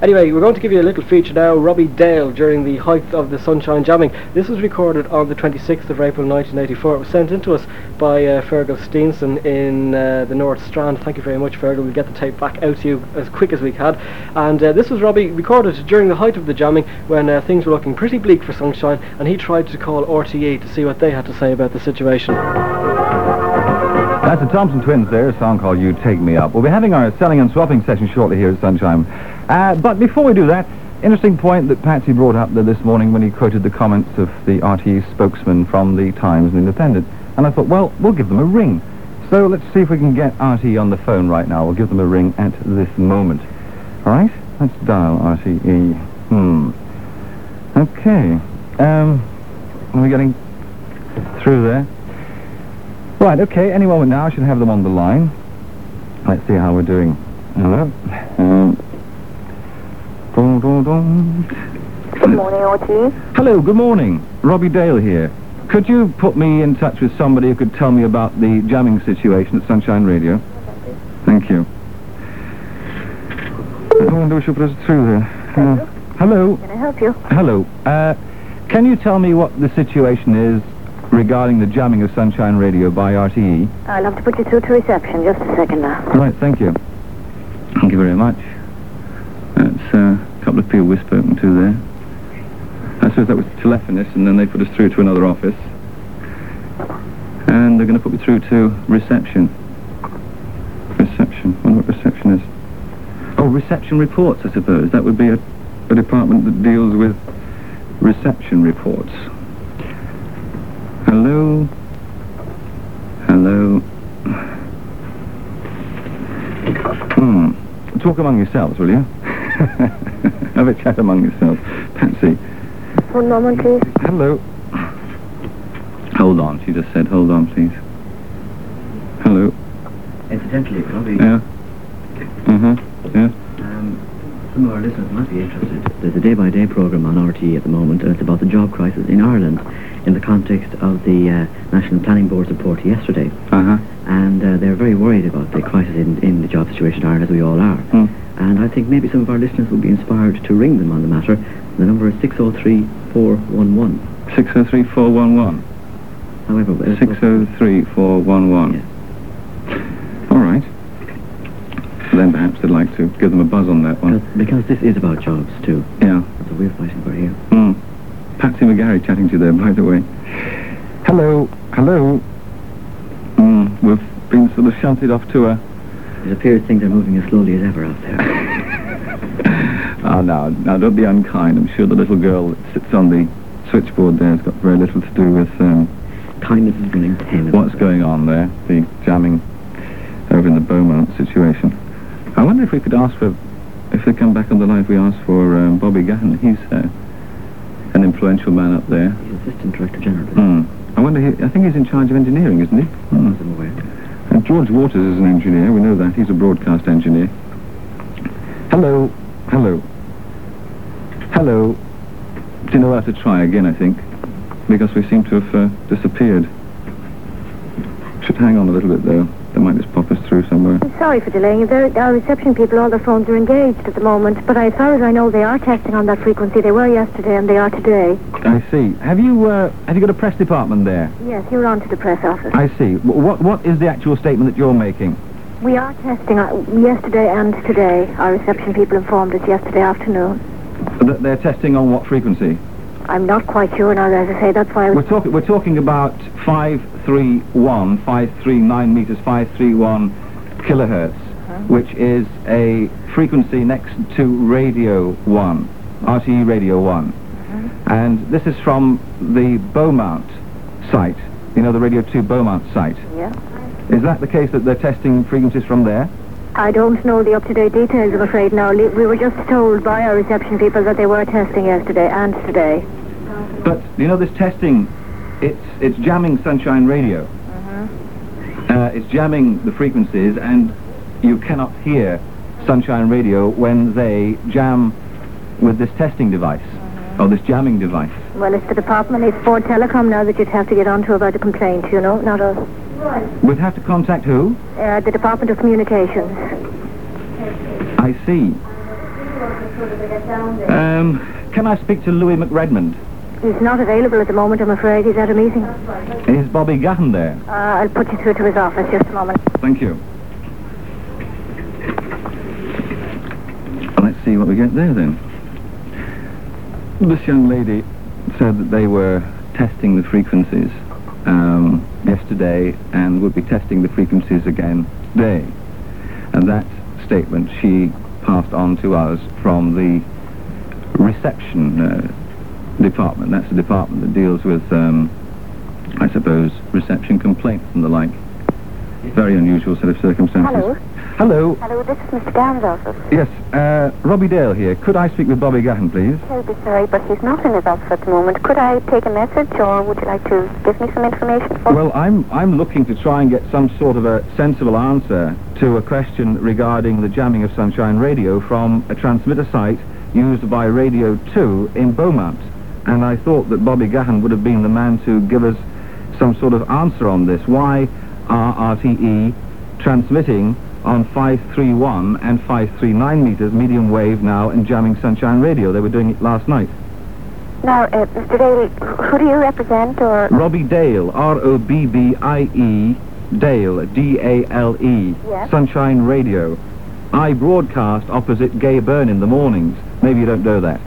Anyway, we're going to give you a little feature now, Robbie Dale during the height of the Sunshine Jamming. This was recorded on the 26th of April 1984. It was sent in to us by Fergal Steenson in the North Strand. Thank you very much, Fergal. We'll get the tape back out to you as quick as we can. And this was Robbie recorded during the height of the jamming when things were looking pretty bleak for Sunshine, and he tried to call RTE to see what they had to say about the situation. That's the Thompson Twins there, a song called You Take Me Up. We'll be having our selling and swapping session shortly here at Sunshine. But before we do that, interesting point that Patsy brought up there this morning when he quoted the comments of the RTE spokesman from the Times and Independent. And I thought, well, we'll give them a ring. So let's see if we can get RTE on the phone right now. We'll give them a ring at this moment. All right? Let's dial RTE. Okay. Are we getting through there? Right, okay, any moment now I should have them on the line. Let's see how we're doing. Hello? Good morning, RTE. Hello, good morning. Robbie Dale here. Could you put me in touch with somebody who could tell me about the jamming situation at Sunshine Radio? Thank you. I wonder if she'll put us through there. Hello? Can I help you? Hello. Can you tell me what the situation is regarding the jamming of Sunshine Radio by RTE? I'll have to put you through to reception. Just a second now. Right, thank you. Thank you very much. That's a couple of people we've spoken to there. I suppose that was the telephonist, and then they put us through to another office. And they're going to put me through to reception. Reception. I wonder what reception is. Oh, reception reports, I suppose. That would be a department that deals with reception reports. Hello? Hello? Talk among yourselves, will you? Have a chat among yourselves. Patsy. 1 moment, please. Hello. Hold on, she just said, hold on, please. Hello. Incidentally, Robbie. Yeah. Yeah. Some of our listeners might be interested. There's a day-by-day programme on RTE at the moment, and it's about the job crisis in Ireland in the context of the National Planning Board's report yesterday. And they're very worried about the crisis in the job situation in Ireland, as we all are. And I think maybe some of our listeners will be inspired to ring them on the matter. The number is 603-411. 603-411. However... 603-411. Yes. All right. Then perhaps they'd like to give them a buzz on that one. Because this is about jobs, too. Yeah. That's what we're fighting for here. Patsy McGarry chatting to you there, by the way. Hello. Hello. We've been sort of shunted off to a... It appears things are moving as slowly as ever out there. Now, don't be unkind. I'm sure the little girl that sits on the switchboard there has got very little to do with... Kindness is running 10. What's going on there? The jamming over in the Beaumont situation. I wonder if we could ask for... If they come back on the line, if we ask for Bobby Gahan. He's an influential man up there. He's Assistant Director General. I wonder, I think he's in charge of engineering, isn't he? I'm aware. And George Waters is an engineer, we know that. He's a broadcast engineer. Hello. Hello. Hello. Do you know how to try again, I think? Because we seem to have disappeared. Should hang on a little bit, though. They might just pop us through somewhere. I'm sorry for delaying you. Our reception people, all their phones are engaged at the moment, but as far as I know, they are testing on that frequency. They were yesterday and they are today. I see. Have you got a press department there? Yes, you're on to the press office. I see. What is the actual statement that you're making? We are testing yesterday and today. Our reception people informed us yesterday afternoon. They're testing on what frequency? I'm not quite sure now, as I say. That's why I was... We're talking about 539 meters, 531 kilohertz, which is a frequency next to Radio 1, RTE Radio 1. And this is from the Beaumont site, you know, the Radio 2 Beaumont site. Yeah. Is that the case that they're testing frequencies from there? I don't know the up-to-date details, I'm afraid, now. We were just told by our reception people that they were testing yesterday and today. But, you know, this testing, it's jamming Sunshine Radio. It's jamming the frequencies, and you cannot hear Sunshine Radio when they jam with this testing device, or this jamming device. Well, it's the department, it's Ford Telecom now that you'd have to get onto about a complaint, you know, not us. We'd have to contact who? The Department of Communications. I see. Can I speak to Louis McRedmond? He's not available at the moment, I'm afraid. He's at a meeting. Is Bobby Gahan there? I'll put you through to his office, just a moment. Thank you. Let's see what we get there then. This young lady said that they were testing the frequencies yesterday and would be testing the frequencies again today. And that statement she passed on to us from the reception department. That's the department that deals with, I suppose, reception complaints and the like. Very unusual set of circumstances. Hello. Hello. Hello, this is Mr. Gahan's office. Yes, Robbie Dale here. Could I speak with Bobby Gahan, please? Terribly sorry, but he's not in his office at the moment. Could I take a message, or would you like to give me some information for Well, I'm looking to try and get some sort of a sensible answer to a question regarding the jamming of Sunshine Radio from a transmitter site used by Radio 2 in Beaumont. And I thought that Bobby Gahan would have been the man to give us some sort of answer on this. Why are RTE transmitting on 531 and 539 meters medium wave now and jamming Sunshine Radio? They were doing it last night. Now, Mr. Daly, who do you represent, or... Robbie Dale, R-O-B-B-I-E, Dale, D-A-L-E, Yes. Sunshine Radio. I broadcast opposite Gay Byrne in the mornings. Maybe you don't know that.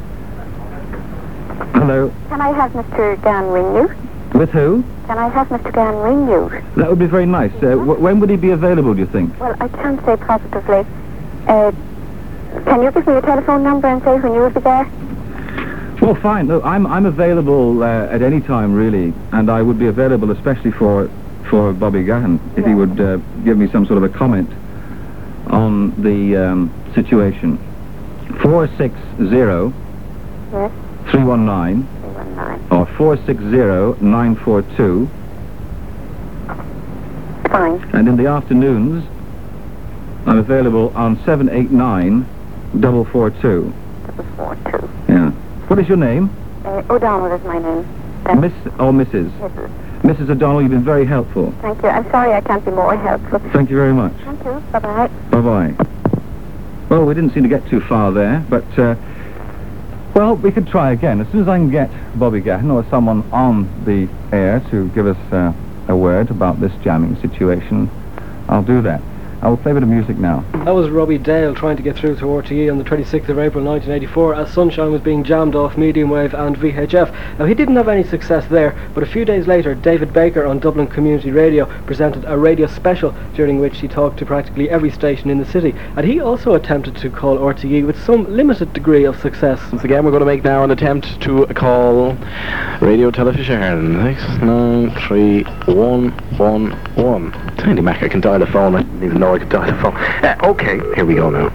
Hello. Can I have Mr. Gahan ring you? With who? Can I have Mr. Gahan ring you? That would be very nice. When would he be available, do you think? Well, I can't say positively. Can you give me your telephone number and say when you will be there? Well, fine. No, I'm available at any time, really, and I would be available especially for Bobby Gahan if he would give me some sort of a comment on the situation. 460 Yes, 319 319. or 460 942. Fine. And in the afternoons, I'm available on 789 442. 442. Yeah. What is your name? O'Donnell is my name. Miss or Mrs.? Mrs. Mrs. O'Donnell, you've been very helpful. Thank you. I'm sorry I can't be more helpful. Thank you very much. Thank you. Bye-bye. Bye-bye. Well, we didn't seem to get too far there, but, well, we could try again. As soon as I can get Bobby Gahan or someone on the air to give us a word about this jamming situation, I'll do that. I will play a bit of music now. That was Robbie Dale trying to get through to RTE on the 26th of April 1984 as Sunshine was being jammed off medium wave and VHF. Now, he didn't have any success there, but a few days later David Baker on Dublin Community Radio presented a radio special during which he talked to practically every station in the city, and he also attempted to call RTE with some limited degree of success. Once again, we're going to make now an attempt to call Radio Television Ireland. 6931111. Tiny Mac, I can dial a phone. I didn't even know I could dial a phone. Okay, here we go now.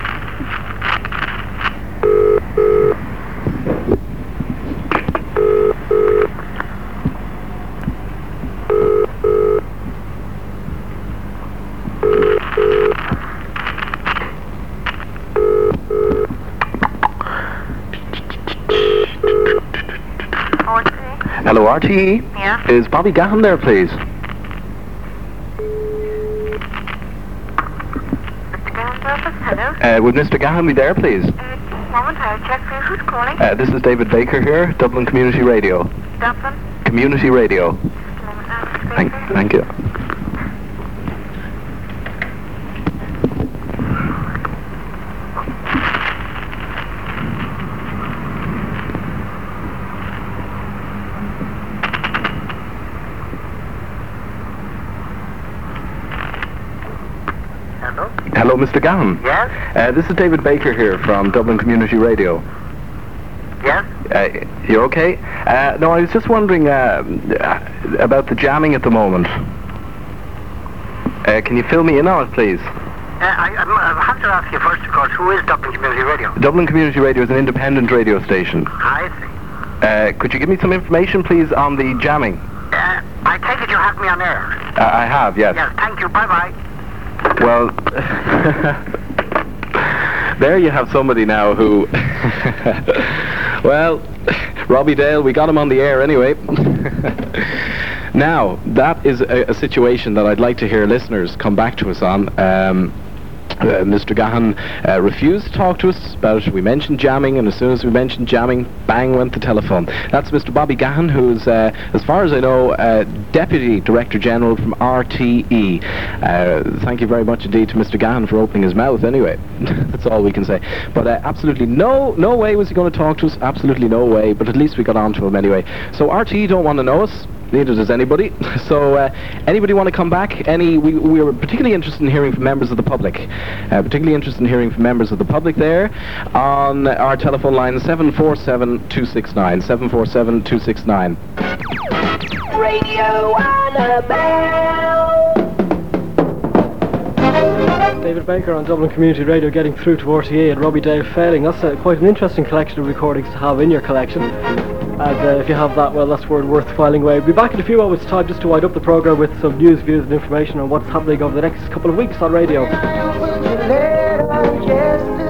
Hello, RTE? Yeah? Is Bobby Gahan there, please? Hello? Would Mr. Gahan be there, please? Moment, I'll check for you. Who's calling? This is David Baker here, Dublin Community Radio. Dublin? Community Radio. Just a moment now, Mr. Baker. Thank you. Hello? Hello, Mr. Gahan. Yes? This is David Baker here from Dublin Community Radio. Yes? You okay? No, I was just wondering about the jamming at the moment. Can you fill me in on it, please? I have to ask you first, of course, who is Dublin Community Radio? Dublin Community Radio is an independent radio station. I see. Could you give me some information, please, on the jamming? I take it you have me on air. I have, yes. Yes, thank you. Bye-bye. Well, there you have somebody now who... Well, Robbie Dale, we got him on the air anyway. Now, that is a situation that I'd like to hear listeners come back to us on. Mr. Gahan refused to talk to us about it. We mentioned jamming, and as soon as we mentioned jamming, bang went the telephone. That's Mr. Bobby Gahan, who's, as far as I know, Deputy Director General from RTE. Thank you very much indeed to Mr. Gahan for opening his mouth anyway. That's all we can say. But absolutely no way was he going to talk to us, absolutely no way, but at least we got on to him anyway. So RTE don't want to know us. Neither does anybody. So anybody want to come back? We were particularly interested in hearing from members of the public. There on our telephone line 747-269. 747-269. Radio Annabelle. David Baker on Dublin Community Radio getting through to RTE and Robbie Dale failing. That's quite an interesting collection of recordings to have in your collection. And if you have that, well, that's worth filing away. We'll be back in a few moments' time just to wind up the programme with some news, views and information on what's happening over the next couple of weeks on radio.